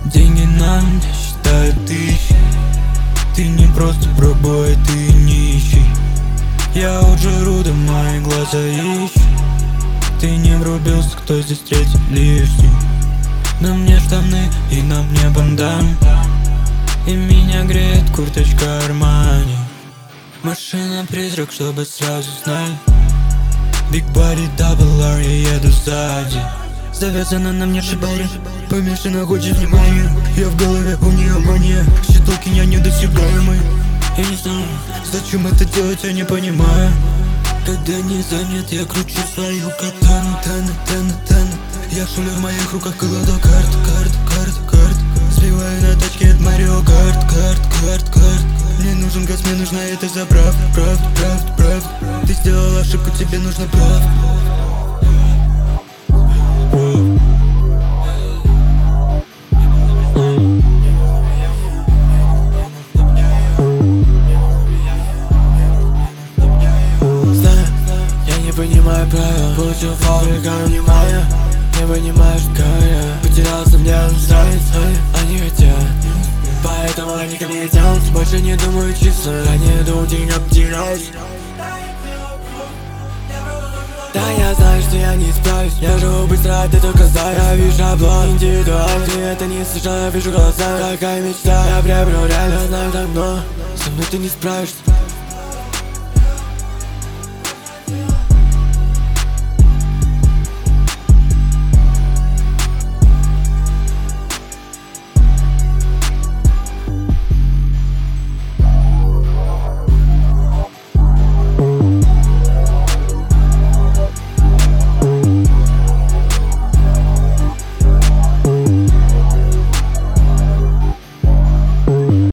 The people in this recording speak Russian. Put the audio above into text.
Деньги нам не считают тысячи. Ты не просто пробой, ты нищий. Я вот жру, да мои глаза ищут. Ты не врубился, кто здесь третий лишний. На мне штаны и на мне бандан, и меня греет курточка Армани. Машина-призрак, чтобы сразу знали. Big body, double R, я еду сзади. Завязана на мне шибари, помешана, хочет внимания. Я в голове, у нее мания, считалки я недосягаемый. Я не знаю, зачем это делать, я не понимаю. Когда не занят, я кручу свою катану. Я шулю в моих руках колода карт. Сбиваю на тачке от Марио карт. Мне нужен газ, мне нужна эта заправка. Правда. Ты сделал ошибку, тебе нужно правда. Понимаю правила, получил фабрика внимания. Не понимаешь, как я потерялся, мне знает, они хотят. Поэтому они ко мне тянутся. Больше не думаю чисто, я не думаю денег потерять. Да, я знаю, что я не справлюсь. Я живу быстро, а ты только знай. Я вижу шаблон, индивидуально. Ты это не слышал, я вижу глаза. Какая мечта, я приобрел реально. Знаю так много, со мной ты не справишься.